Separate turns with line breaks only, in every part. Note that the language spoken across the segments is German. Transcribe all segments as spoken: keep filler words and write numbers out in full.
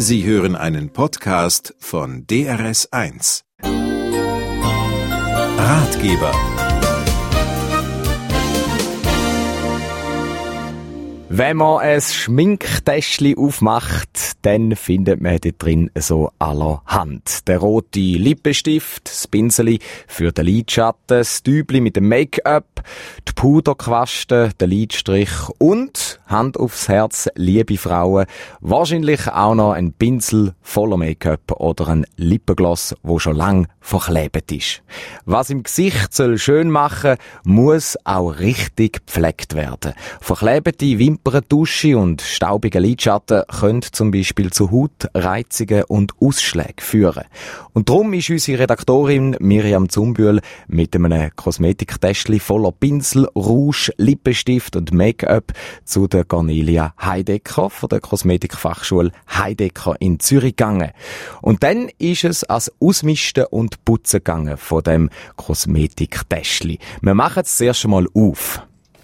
Sie hören einen Podcast von D R S eins. Ratgeber.
Wenn man ein Schminktäschchen aufmacht, dann findet man dort drin so allerhand. Der rote Lippenstift, das Pinseli für den Lidschatten, das Tübli mit dem Make-up, die Puderquaste, der Lidstrich und, Hand aufs Herz, liebe Frauen, wahrscheinlich auch noch ein Pinsel voller Make-up oder ein Lippengloss, wo schon lang verklebt ist. Was im Gesicht soll schön machen, muss auch richtig gepflegt werden. Verklebte Wimperntusche und staubige Lidschatten können zum Beispiel zu Hautreizungen und Ausschlägen führen. Und darum ist unsere Redaktorin Miriam Zumbühl mit einem Kosmetiktäschchen voller Pinsel, Rouge, Lippenstift und Make-up zu der Cornelia Heidecker von der Kosmetikfachschule Heidecker in Zürich gegangen. Und dann ist es als Ausmisten und Putzen gegangen von dem Kosmetiktäschchen. Wir machen es zuerst einmal auf.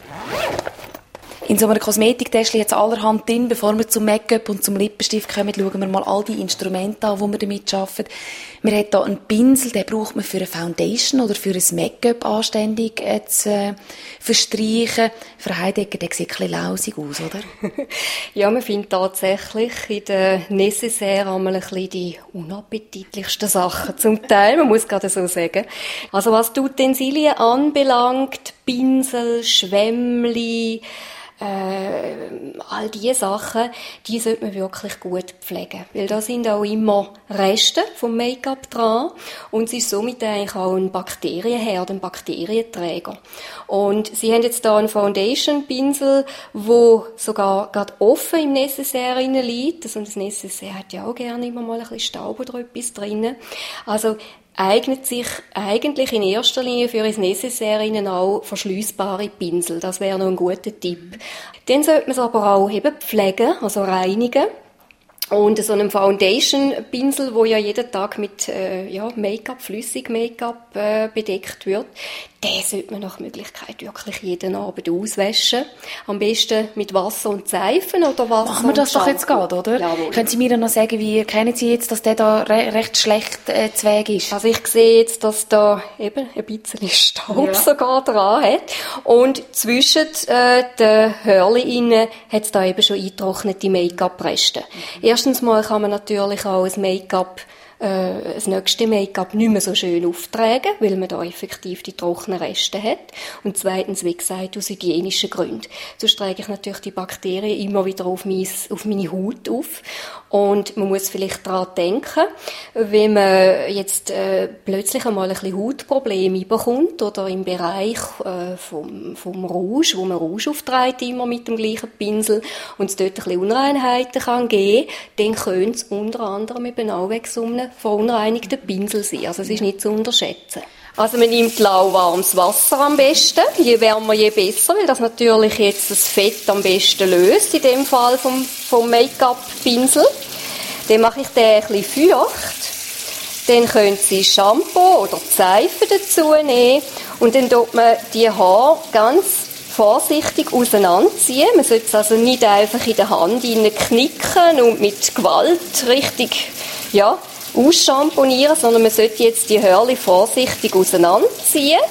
In so einem Kosmetiktäschchen hat es allerhand drin. Bevor wir zum Make-up und zum Lippenstift kommen, schauen wir mal all die Instrumente an, die wir damit arbeiten. Wir haben hier einen Pinsel, den braucht man für eine Foundation oder für ein Make-up anständig äh, zu äh, verstreichen. Frau Heidecker, der sieht ein bisschen lausig aus, oder?
Ja, man findet tatsächlich in der Necessaire einmal ein bisschen die unappetitlichsten Sachen zum Teil, man muss gerade so sagen. Also was die Utensilien anbelangt, Pinsel, Schwämmli, Äh, all diese Sachen, die sollte man wirklich gut pflegen. Weil da sind auch immer Reste vom Make-up dran. Und es ist somit eigentlich auch ein Bakterienherd, ein Bakterienträger. Und Sie haben jetzt hier einen Foundation-Pinsel, wo sogar gerade offen im Necessaire liegt. Also das Necessaire hat ja auch gerne immer mal ein bisschen Staub oder etwas drin. Also eignet sich eigentlich in erster Linie für ein Necessaire auch verschliessbare Pinsel. Das wäre noch ein guter Tipp. Dann sollte man es aber auch eben pflegen, also reinigen. Und so einem Foundation-Pinsel, wo ja jeden Tag mit äh, ja, Make-up, flüssig Make-up äh, bedeckt wird, den sollte man nach Möglichkeit wirklich jeden Abend auswaschen. Am besten mit Wasser und Seifen oder Wasser.
Machen wir das doch jetzt gerade, oder?
Jawohl.
Können Sie mir noch sagen, wie erkennen Sie jetzt, dass der da re- recht schlecht äh, zu Weg ist?
Also ich sehe jetzt, dass da eben ein bisschen Staub ja. sogar dran hat. Und zwischen äh, den Hörli innen hat es da eben schon eingetrocknete Make-up-Reste. Mhm. Erstens mal kann man natürlich auch ein Make-up Äh, das nächste Make-up nicht mehr so schön auftragen, weil man da effektiv die trockenen Reste hat. Und zweitens, wie gesagt, aus hygienischen Gründen. Sonst trage ich natürlich die Bakterien immer wieder auf, mein, auf meine Haut auf. Und man muss vielleicht daran denken, wenn man jetzt äh, plötzlich einmal ein bisschen Hautprobleme bekommt oder im Bereich äh, vom, vom Rouge, wo man Rouge aufträgt, immer mit dem gleichen Pinsel, und es dort ein bisschen Unreinheiten kann geben, dann könnte es unter anderem eben auch wegen so einem verunreinigten Pinsel sein. Also es ist nicht zu unterschätzen. Also man nimmt lauwarmes Wasser am besten. Je wärmer, je besser, weil das natürlich jetzt das Fett am besten löst, in dem Fall vom, vom Make-up-Pinsel. Dann mache ich den ein bisschen feucht. Dann können Sie Shampoo oder Seife dazu nehmen. Und dann tut man die Haare ganz vorsichtig auseinanderziehen. Man sollte es also nicht einfach in der Hand knicken und mit Gewalt richtig, ja, ausschamponieren, sondern man sollte jetzt die Hörli vorsichtig auseinanderziehen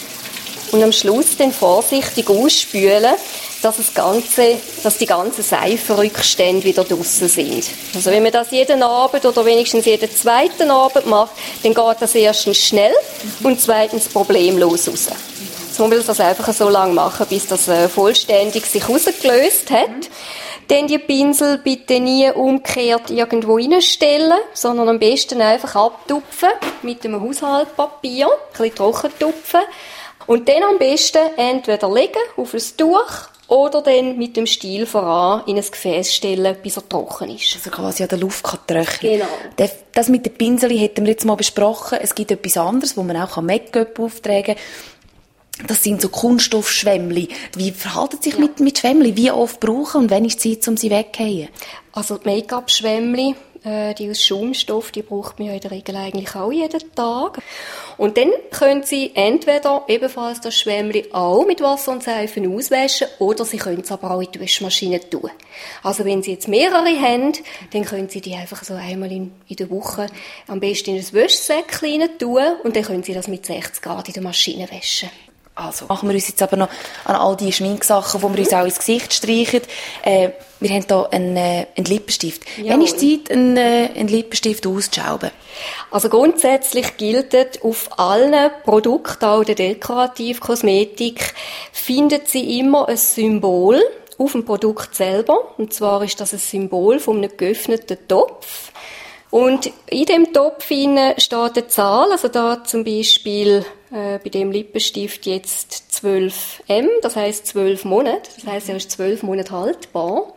und am Schluss dann vorsichtig ausspülen, dass, das Ganze, dass die ganzen Seifenrückstände wieder draussen sind. Also wenn man das jeden Abend oder wenigstens jeden zweiten Abend macht, dann geht das erstens schnell und zweitens problemlos raus. So muss man das einfach so lange machen, bis das vollständig sich rausgelöst hat. Dann die Pinsel bitte nie umgekehrt irgendwo reinstellen, sondern am besten einfach abtupfen mit einem Haushaltspapier, ein bisschen trocken tupfen. Und dann am besten entweder legen auf ein Tuch oder dann mit dem Stiel voran in ein Gefäß stellen, bis er trocken ist.
Also quasi an der Luft kann trocknen.
Genau.
Das mit den Pinseln hätten wir jetzt mal besprochen. Es gibt etwas anderes, wo man auch Make-up auftragen kann. Das sind so Kunststoffschwämmli. Wie verhalten sich ja. mit, mit Schwämmli? Wie oft brauchen und wann ist die Zeit, um sie wegzuhauen?
Also die Make-up-Schwämmli Äh, die aus Schaumstoff, die braucht man ja in der Regel eigentlich auch jeden Tag. Und dann können Sie entweder ebenfalls das Schwämmli auch mit Wasser und Seife auswaschen oder Sie können es aber auch in die Waschmaschine tun. Also wenn Sie jetzt mehrere haben, dann können Sie die einfach so einmal in, in der Woche am besten in ein Wäschsäckchen rein tun und dann können Sie das mit sechzig Grad in der Maschine waschen.
Also machen wir uns jetzt aber noch an all die Schminksachen, die wir uns auch ins Gesicht streichen. Äh, wir haben hier einen, äh, einen Lippenstift.
Jawohl.
Wann ist die Zeit, einen, äh, einen Lippenstift auszuschrauben?
Also grundsätzlich gilt, auf allen Produkten, auch der Dekorativkosmetik, finden Sie immer ein Symbol auf dem Produkt selber. Und zwar ist das ein Symbol von einem geöffneten Topf. Und in dem Topf steht eine Zahl, also da zum Beispiel äh, bei dem Lippenstift jetzt zwölf M, das heisst zwölf Monate, das heisst, er ist zwölf Monate haltbar.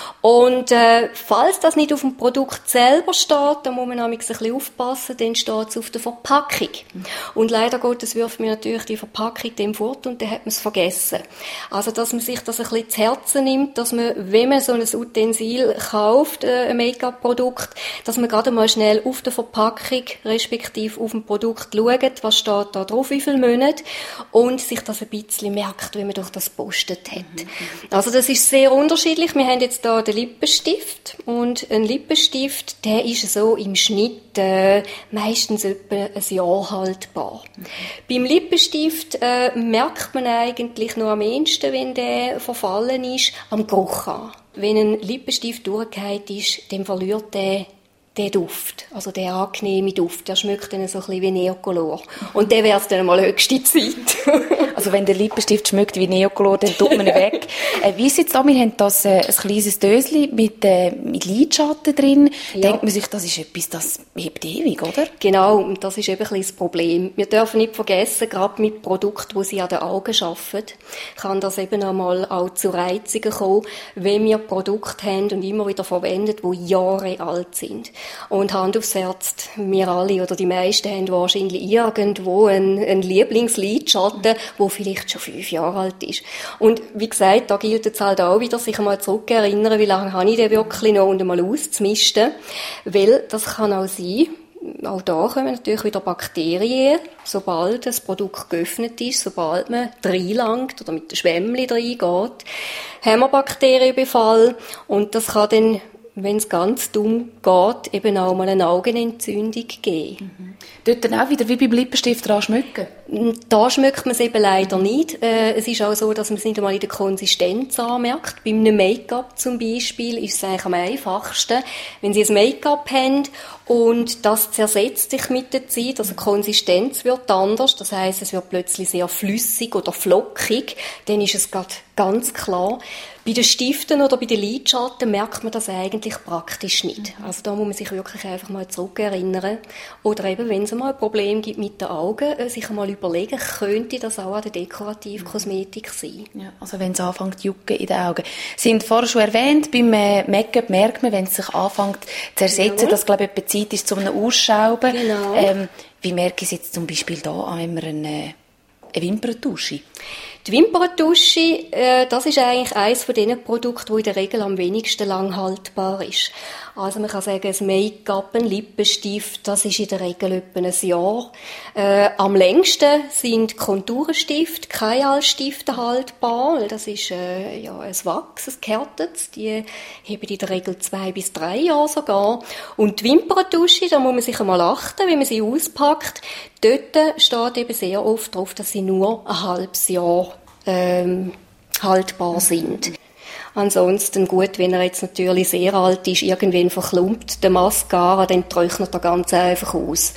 Und äh, falls das nicht auf dem Produkt selber steht, dann muss man nämlich ein bisschen aufpassen, dann steht es auf der Verpackung. Und leider Gottes wirft mir natürlich die Verpackung dem fort und dann hat man es vergessen. Also, dass man sich das ein bisschen zu Herzen nimmt, dass man, wenn man so ein Utensil kauft, äh, ein Make-up-Produkt, dass man gerade mal schnell auf der Verpackung, respektive auf dem Produkt schaut, was steht da drauf, wie viele Monate, und sich das ein bisschen merkt, wenn man durch das postet hat. Also, das ist sehr unterschiedlich. Wir haben jetzt da den Lippenstift. Und ein Lippenstift, der ist so im Schnitt äh, meistens etwa ein Jahr haltbar. Mhm. Beim Lippenstift äh, merkt man eigentlich noch am ehesten, wenn der verfallen ist, am Geruch an. Wenn ein Lippenstift durchgehend ist, dann verliert der den Duft, also der angenehme Duft, der schmeckt dann so ein bisschen wie Neocolor. Und der wäre es dann mal höchste Zeit.
Also wenn der Lippenstift schmeckt wie Neocolor, dann tut man ihn weg. Äh, wie ist jetzt da? Wir haben das äh, ein kleines Döschen mit, äh, mit Lidschatten drin. Ja. Denkt man sich, das ist etwas, das hebt ewig, oder?
Genau, und das ist eben ein bisschen das Problem. Wir dürfen nicht vergessen, gerade mit Produkten, die sie an den Augen arbeiten, kann das eben einmal auch zu Reizungen kommen, wenn wir Produkte haben und immer wieder verwenden, die Jahre alt sind. Und Hand aufs Herz, wir alle oder die meisten haben wahrscheinlich irgendwo einen, einen Lieblingslidschatten, der vielleicht schon fünf Jahre alt ist. Und wie gesagt, da gilt es halt auch wieder, sich einmal zurückerinnern, wie lange habe ich den wirklich noch, und einmal auszumisten. Weil das kann auch sein, auch da kommen natürlich wieder Bakterien, sobald das Produkt geöffnet ist, sobald man reinlangt oder mit dem Schwämmli reingeht, haben wir Bakterienbefall, und das kann dann, wenn es ganz dumm geht, eben auch mal eine Augenentzündung geben.
Mhm. Dort dann auch wieder wie beim Lippenstift dran schmecken?
Da schmeckt man es eben leider nicht. Äh, es ist auch so, dass man es nicht einmal in der Konsistenz anmerkt. Bei einem Make-up zum Beispiel ist es eigentlich am einfachsten, wenn Sie ein Make-up haben und das zersetzt sich mit der Zeit, also die Konsistenz wird anders, das heisst, es wird plötzlich sehr flüssig oder flockig, dann ist es grad ganz klar. Bei den Stiften oder bei den Lidschatten merkt man das eigentlich praktisch nicht. Also da muss man sich wirklich einfach mal zurückerinnern. Oder eben, wenn es mal ein Problem gibt mit den Augen, sich einmal überlegen, könnte das auch an der Dekorativkosmetik sein.
Ja, also wenn es anfängt zu jucken in den Augen. Sie haben vorher schon erwähnt, beim äh, Make-up merkt man, wenn es sich anfängt zu zersetzen, ja, dass, glaube ich, etwa Zeit ist, zu einem Ausschauben.
Genau.
Ähm, wie merke ich es jetzt zum Beispiel da, wenn wir eine, eine Wimperntusche?
Die Wimperntusche, äh, das ist eigentlich eines von diesen Produkten, die in der Regel am wenigsten lang haltbar ist. Also man kann sagen, ein Make-up, ein Lippenstift, das ist in der Regel etwa ein Jahr. Äh, am längsten sind Konturenstifte, Kajalstifte haltbar, weil das ist äh, ja, ein Wachs, ein gehärtetes. Die haben in der Regel zwei bis drei Jahre sogar. Und die Wimperntusche, da muss man sich einmal achten, wenn man sie auspackt. Dort steht eben sehr oft drauf, dass sie nur ein halbes Jahr ähm, haltbar sind. Ansonsten gut, wenn er jetzt natürlich sehr alt ist, irgendwann verklumpt der Mascara, dann trocknet er ganz einfach aus.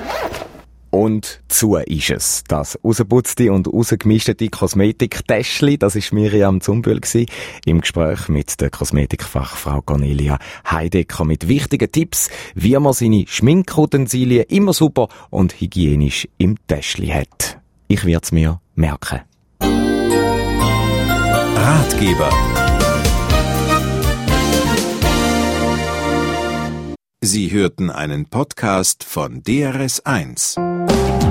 Und zu ist es. Das rausgeputzte und rausgemischte Kosmetiktäschli, das war Miriam Zumbühl im Gespräch mit der Kosmetikfachfrau Cornelia Heidecker mit wichtigen Tipps, wie man seine Schminkutensilien immer super und hygienisch im Täschli hat. Ich werde es mir merken.
Ratgeber. Sie hörten einen Podcast von D R S eins.